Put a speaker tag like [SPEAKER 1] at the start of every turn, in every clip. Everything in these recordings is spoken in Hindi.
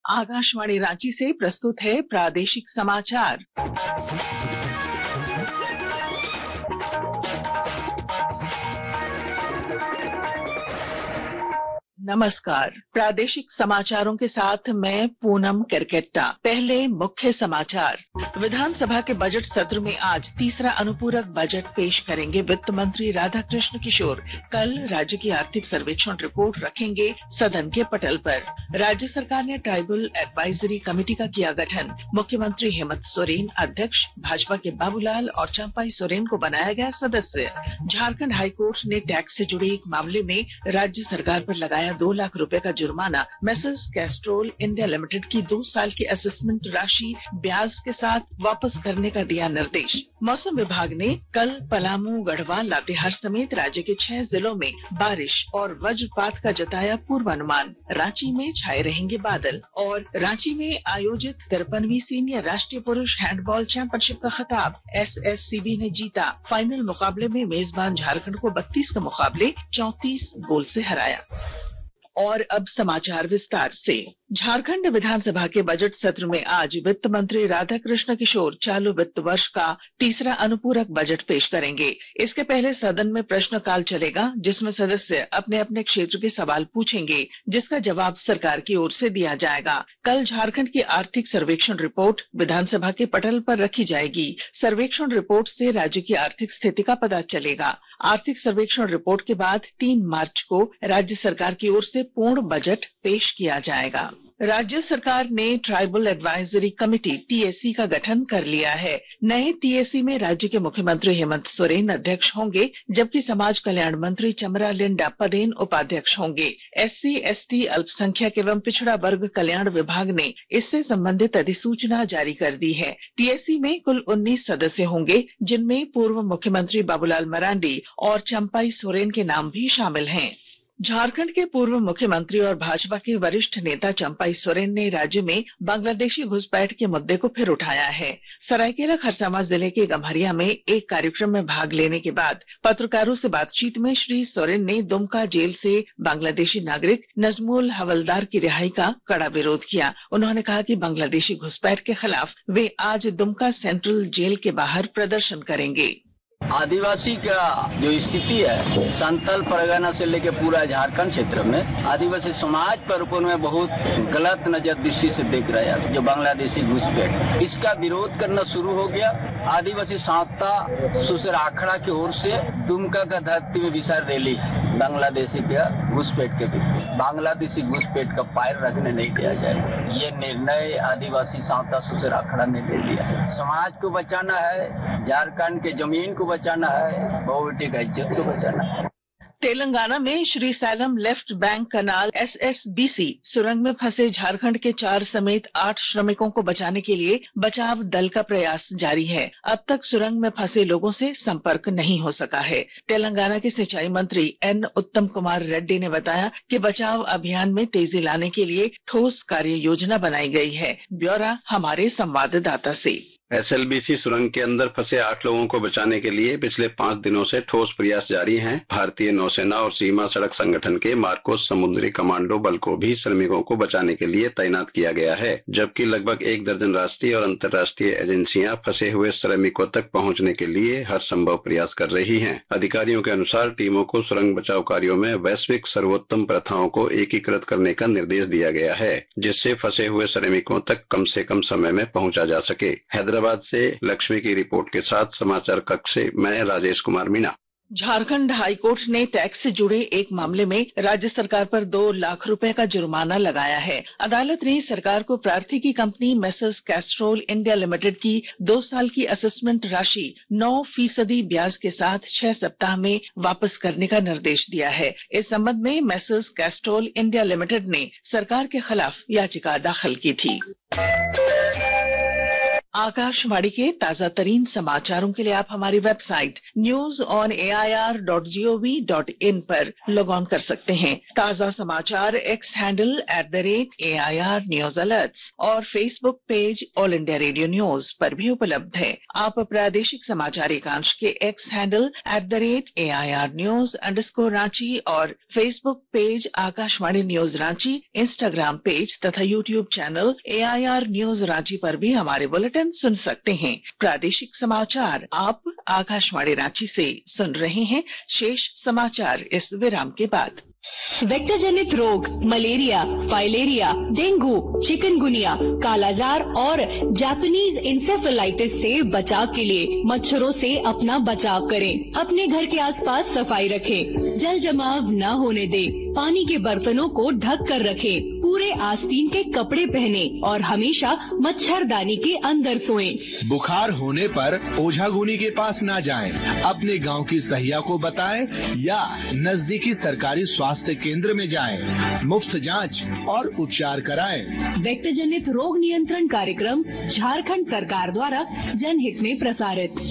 [SPEAKER 1] आकाशवाणी रांची से प्रस्तुत है प्रादेशिक समाचार। नमस्कार, प्रादेशिक समाचारों के साथ मैं पूनम केरकेट्टा। पहले मुख्य समाचार। विधानसभा के बजट सत्र में आज तीसरा अनुपूरक बजट पेश करेंगे वित्त मंत्री राधाकृष्ण किशोर। कल राज्य की आर्थिक सर्वेक्षण रिपोर्ट रखेंगे सदन के पटल पर। राज्य सरकार ने ट्राइबल एडवाइजरी कमेटी का किया गठन। मुख्यमंत्री हेमंत सोरेन अध्यक्ष, भाजपा के बाबूलाल और चंपाई सोरेन को बनाया गया सदस्य। झारखंड हाईकोर्ट ने टैक्स से जुड़े एक मामले में राज्य सरकार पर लगाया 2 लाख रुपए का जुर्माना। मेसर्स कैस्ट्रोल इंडिया लिमिटेड की 2 साल की असेसमेंट राशि ब्याज के साथ वापस करने का दिया निर्देश। मौसम विभाग ने कल पलामू, गढ़वा, लातेहार समेत राज्य के 6 जिलों में बारिश और वज्रपात का जताया पूर्वानुमान। रांची में छाए रहेंगे बादल। और रांची में आयोजित 53वीं सीनियर राष्ट्रीय पुरुष हैंडबॉल चैंपियनशिप का खिताब एसएससीबी ने जीता। फाइनल मुकाबले में मेजबान झारखंड को 32 के मुकाबले 34 गोल से हराया। और अब समाचार विस्तार से। झारखंड विधानसभा के बजट सत्र में आज वित्त मंत्री राधाकृष्ण किशोर चालू वित्त वर्ष का तीसरा अनुपूरक बजट पेश करेंगे। इसके पहले सदन में प्रश्नकाल चलेगा, जिसमें सदस्य अपने अपने क्षेत्र के सवाल पूछेंगे, जिसका जवाब सरकार की ओर से दिया जाएगा। कल झारखंड की आर्थिक सर्वेक्षण रिपोर्ट विधानसभा के पटल पर रखी जाएगी। सर्वेक्षण रिपोर्ट से राज्य की आर्थिक स्थिति का पता चलेगा। आर्थिक सर्वेक्षण रिपोर्ट के बाद 3 मार्च को राज्य सरकार की ओर से पूर्ण बजट पेश किया जाएगा। राज्य सरकार ने ट्राइबल एडवाइजरी कमेटी टीएसी का गठन कर लिया है। नए टीएसी में राज्य के मुख्यमंत्री हेमंत सोरेन अध्यक्ष होंगे, जबकि समाज कल्याण मंत्री चमरा लिंडा पदेन उपाध्यक्ष होंगे। एससी, एसटी, अल्पसंख्यक एवं पिछड़ा वर्ग कल्याण विभाग ने इससे संबंधित अधिसूचना जारी कर दी है। टीएसी में कुल 19 सदस्य होंगे, जिनमें पूर्व मुख्यमंत्री बाबूलाल मरांडी और चंपाई सोरेन के नाम भी शामिल हैं। झारखंड के पूर्व मुख्यमंत्री और भाजपा के वरिष्ठ नेता चंपाई सोरेन ने राज्य में बांग्लादेशी घुसपैठ के मुद्दे को फिर उठाया है। सरायकेला खरसावां जिले के गम्हरिया में एक कार्यक्रम में भाग लेने के बाद पत्रकारों से बातचीत में श्री सोरेन ने दुमका जेल से बांग्लादेशी नागरिक नजमुल हवलदार की रिहाई का कड़ा विरोध किया। उन्होंने कहा कि बांग्लादेशी घुसपैठ के खिलाफ वे आज दुमका सेंट्रल जेल के बाहर प्रदर्शन करेंगे।
[SPEAKER 2] आदिवासी का जो स्थिति है संथाल परगना से लेकर पूरा झारखंड क्षेत्र में आदिवासी समाज पर ऊपर में बहुत गलत नजर दृष्टि से देख रहा है। जो बांग्लादेशी घुसपैठ, इसका विरोध करना शुरू हो गया। आदिवासी संस्था सुसर आखड़ा की ओर से दुमका का धरती में विशाल रैली बांग्लादेशी का घुसपैठ के विरुद्ध। बांग्लादेशी घुसपैठ का पैर रखने नहीं दिया जाए, ये निर्णय आदिवासी संस्था सुसर आखड़ा ने ले लिया। समाज को बचाना है, झारखंड के जमीन को बचाना है, बहुबेटी का इज्जत को बचाना है।
[SPEAKER 1] तेलंगाना में Srisailam left bank canal SSBC सुरंग में फंसे झारखंड के 4 समेत 8 श्रमिकों को बचाने के लिए बचाव दल का प्रयास जारी है। अब तक सुरंग में फंसे लोगों से संपर्क नहीं हो सका है। तेलंगाना के सिंचाई मंत्री एन उत्तम कुमार रेड्डी ने बताया कि बचाव अभियान में तेजी लाने के लिए ठोस कार्य योजना बनाई गई है। ब्यौरा हमारे संवाददाता से।
[SPEAKER 3] एसएलबीसी सुरंग के अंदर फंसे 8 लोगों को बचाने के लिए पिछले 5 दिनों से ठोस प्रयास जारी हैं। भारतीय नौसेना और सीमा सड़क संगठन के मार्कोस समुद्री कमांडो बल को भी श्रमिकों को बचाने के लिए तैनात किया गया है, जबकि लगभग 1 दर्जन राष्ट्रीय और अंतर्राष्ट्रीय एजेंसियां फंसे हुए श्रमिकों तक पहुंचने के लिए हर संभव प्रयास कर रही हैं। अधिकारियों के अनुसार टीमों को सुरंग बचाव कार्यों में वैश्विक सर्वोत्तम प्रथाओं को एकीकृत करने का निर्देश दिया गया है, जिससे फंसे हुए श्रमिकों तक कम से कम समय में पहुंचा जा सके। हैदराबाद से लक्ष्मी की रिपोर्ट के साथ समाचार कक्ष से मैं राजेश कुमार मीना।
[SPEAKER 1] झारखंड हाईकोर्ट ने टैक्स से जुड़े एक मामले में राज्य सरकार पर 2 लाख रुपए का जुर्माना लगाया है। अदालत ने सरकार को प्रार्थी की company Messrs Castrol India limited की 2 साल की असेसमेंट राशि 9% ब्याज के साथ 6 सप्ताह में वापस करने का निर्देश दिया है। इस संबंध में मेसर्स कैस्ट्रोल इंडिया लिमिटेड ने सरकार के खिलाफ याचिका दाखिल की थी। आकाशवाणी के ताजा तरीन समाचारों के लिए आप हमारी वेबसाइट news.air.gov.in पर लॉग ऑन कर सकते हैं। ताजा समाचार X handle @AIR news alerts और Facebook page all India radio news पर भी उपलब्ध है। आप प्रादेशिक समाचार एकांश के एक्स हैंडल @AIR news_रांची और Facebook page Akashvani news Ranchi, Instagram page तथा YouTube channel AIR news Ranchi पर भी हमारे बुलेटिन सुन सकते हैं। प्रादेशिक समाचार आप आकाशवाणी रांची से सुन रहे हैं। शेष समाचार इस विराम के बाद।
[SPEAKER 4] वेक्टर जनित रोग मलेरिया, फाइलेरिया, डेंगू, चिकनगुनिया, कालाजार और जापानीज इंसेफेलाइटिस से बचाव के लिए मच्छरों से अपना बचाव करें। अपने घर के आसपास सफाई रखें, जल जमाव न होने दें, पानी के बर्तनों को ढक कर रखें, पूरे आस्तीन के कपड़े पहने और हमेशा मच्छरदानी के अंदर सोएं।
[SPEAKER 5] बुखार होने पर ओझागुनी के पास न जाएं, अपने गांव की सहिया को बताएं या नजदीकी सरकारी स्वास्थ्य केंद्र में जाएं, मुफ्त जांच और उपचार कराएं।
[SPEAKER 4] वेक्टर जनित रोग नियंत्रण कार्यक्रम झारखंड सरकार द्वारा जनहित में प्रसारित।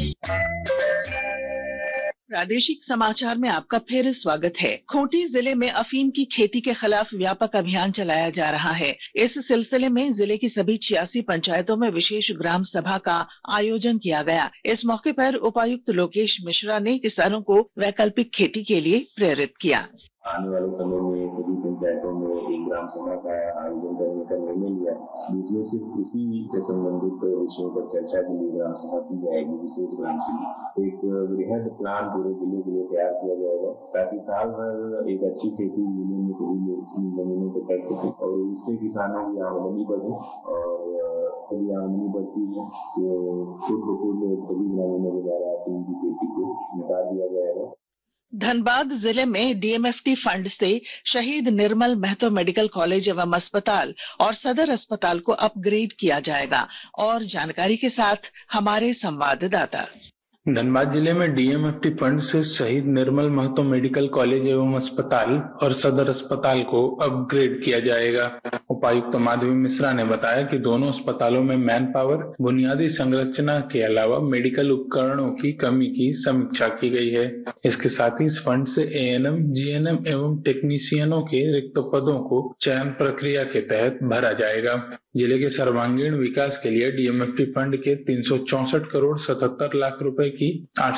[SPEAKER 1] प्रादेशिक समाचार में आपका फिर स्वागत है। खूंटी जिले में अफीम की खेती के खिलाफ व्यापक अभियान चलाया जा रहा है। इस सिलसिले में जिले की सभी 86 पंचायतों में विशेष ग्राम सभा का आयोजन किया गया। इस मौके पर उपायुक्त लोकेश मिश्रा ने किसानों को वैकल्पिक खेती के लिए प्रेरित किया।
[SPEAKER 6] आने वाले समय में सभी पंचायतों में एक ग्राम सभा का आयोजन करने का निर्णय लिया, जिसमें सिर्फ कृषि से संबंधित विषयों पर चर्चा के लिए ग्राम सभा की जाएगी। विशेष ग्राम सभा एक वृहद प्लान पूरे जिले के लिए तैयार किया जाएगा, ताकि साल भर एक अच्छी खेती जिले में सभी लोग जमीनों को कर सके और इससे किसानों की आमदनी बढ़े। और यदि आमदनी बढ़ती है तो खुद ब खुद सभी ग्रामीणों के द्वारा इनकी खेती को निकाल दिया जाएगा।
[SPEAKER 1] धनबाद जिले में DMFT फंड से शहीद निर्मल महतो मेडिकल कॉलेज एवं अस्पताल और सदर अस्पताल को अपग्रेड किया जाएगा। और जानकारी के साथ हमारे संवाददाता।
[SPEAKER 7] धनबाद जिले में DMFT फंड से शहीद निर्मल महतो मेडिकल कॉलेज एवं अस्पताल और सदर अस्पताल को अपग्रेड किया जाएगा। उपायुक्त माधवी मिश्रा ने बताया कि दोनों अस्पतालों में मैन पावर, बुनियादी संरचना के अलावा मेडिकल उपकरणों की कमी की समीक्षा की गई है। इसके साथ ही इस फंड से ANM, GNM एवं टेक्नीशियनों के रिक्त पदों को चयन प्रक्रिया के तहत भरा जाएगा। जिले के सर्वांगीण विकास के लिए DMFT फंड के 364 करोड़ 77 लाख रुपए की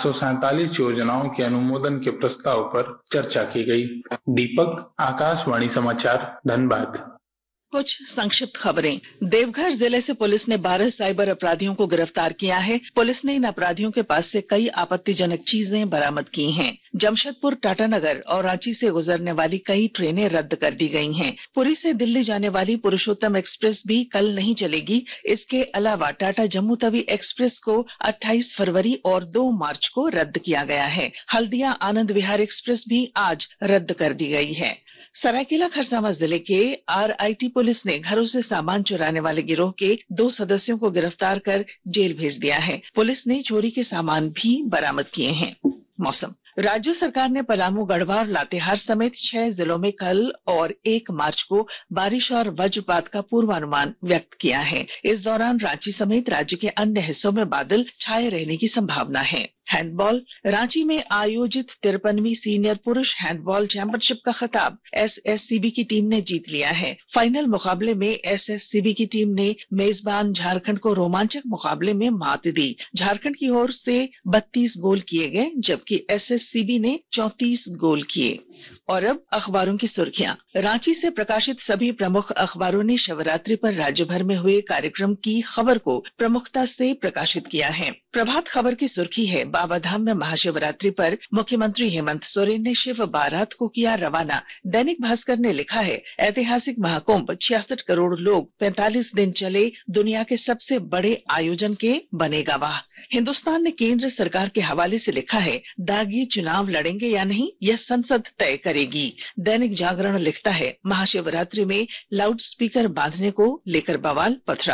[SPEAKER 7] 847 योजनाओं के अनुमोदन के प्रस्ताव पर चर्चा की गई। दीपक, आकाशवाणी समाचार, धनबाद।
[SPEAKER 1] कुछ संक्षिप्त खबरें। देवघर जिले से पुलिस ने 12 साइबर अपराधियों को गिरफ्तार किया है। पुलिस ने इन अपराधियों के पास से कई आपत्तिजनक चीजें बरामद की हैं। जमशेदपुर, टाटानगर और रांची से गुजरने वाली कई ट्रेनें रद्द कर दी गई हैं। पुरी से दिल्ली जाने वाली पुरुषोत्तम एक्सप्रेस भी कल नहीं चलेगी। इसके अलावा टाटा जम्मू तवी एक्सप्रेस को 28 फरवरी और 2 मार्च को रद्द किया गया है। हल्दिया आनंद विहार एक्सप्रेस भी आज रद्द कर दी गई है। सरायकेला खरसावां जिले के RIT पुलिस ने घरों से सामान चुराने वाले गिरोह के 2 सदस्यों को गिरफ्तार कर जेल भेज दिया है। पुलिस ने चोरी के सामान भी बरामद किए हैं। मौसम। राज्य सरकार ने पलामू, गढ़वा, लातेहार समेत 6 जिलों में कल और 1 मार्च को बारिश और वज्रपात का पूर्वानुमान व्यक्त किया है। इस दौरान रांची समेत राज्य के अन्य हिस्सों में बादल छाए रहने की संभावना है। हैंडबॉल। रांची में आयोजित 53वीं सीनियर पुरुष हैंडबॉल चैंपियनशिप का खिताब SSCB की टीम ने जीत लिया है। फाइनल मुकाबले में SSCB की टीम ने मेजबान झारखंड को रोमांचक मुकाबले में मात दी। झारखंड की ओर से 32 गोल किए गए, जबकि SSCB ने 34 गोल किए। और अब अखबारों की सुर्खियां। रांची से प्रकाशित सभी प्रमुख अखबारों ने शिवरात्रि पर राज्य भर में हुए कार्यक्रम की खबर को प्रमुखता से प्रकाशित किया है। प्रभात खबर की सुर्खी है, बाबाधाम में महाशिवरात्रि पर मुख्यमंत्री हेमंत सोरेन ने शिव बारात को किया रवाना। दैनिक भास्कर ने लिखा है, ऐतिहासिक महाकुंभ, 66 करोड़ लोग, 45 दिन चले, दुनिया के सबसे बड़े आयोजन के बने गवाह। हिंदुस्तान ने केंद्र सरकार के हवाले से लिखा है, दागी चुनाव लड़ेंगे या नहीं, यह संसद तय करेगी। दैनिक जागरण लिखता है, महाशिवरात्रि में लाउड स्पीकर बांधने को लेकर बवाल, पथराव।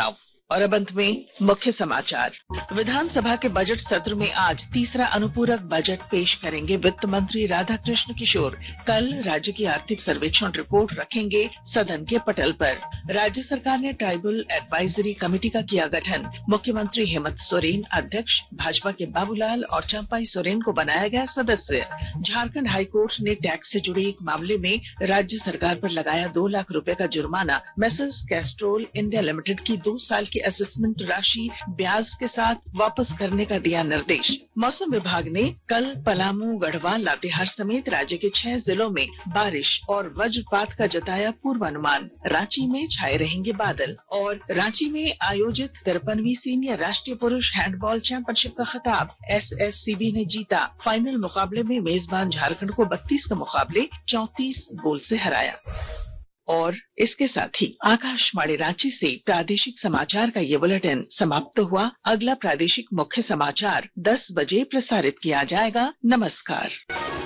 [SPEAKER 1] और अब अंत में मुख्य समाचार। विधानसभा के बजट सत्र में आज तीसरा अनुपूरक बजट पेश करेंगे वित्त मंत्री राधाकृष्ण किशोर। कल राज्य की आर्थिक सर्वेक्षण रिपोर्ट रखेंगे सदन के पटल पर। राज्य सरकार ने ट्राइबल एडवाइजरी कमेटी का किया गठन। मुख्यमंत्री हेमंत सोरेन अध्यक्ष, भाजपा के बाबूलाल और चंपाई सोरेन को बनाया गया सदस्य। झारखंड हाईकोर्ट ने टैक्स से जुड़े एक मामले में राज्य सरकार पर लगाया 2 लाख रुपए का जुर्माना। मेसर्स कैस्ट्रोल इंडिया लिमिटेड की 2 साल की असेसमेंट राशि ब्याज के साथ वापस करने का दिया निर्देश। मौसम विभाग ने कल पलामू, गढ़वा, लातेहार समेत राज्य के 6 जिलों में बारिश और वज्रपात का जताया पूर्वानुमान। रांची में छाए रहेंगे बादल। और रांची में आयोजित 53वीं सीनियर राष्ट्रीय पुरुष हैंडबॉल चैंपियनशिप का खिताब एसएससीबी ने जीता। फाइनल मुकाबले में मेजबान झारखंड को 32 के मुकाबले 34 गोल से हराया। और इसके साथ ही आकाशवाणी रांची से प्रादेशिक समाचार का ये बुलेटिन समाप्त हुआ। अगला प्रादेशिक मुख्य समाचार 10 बजे प्रसारित किया जाएगा। नमस्कार।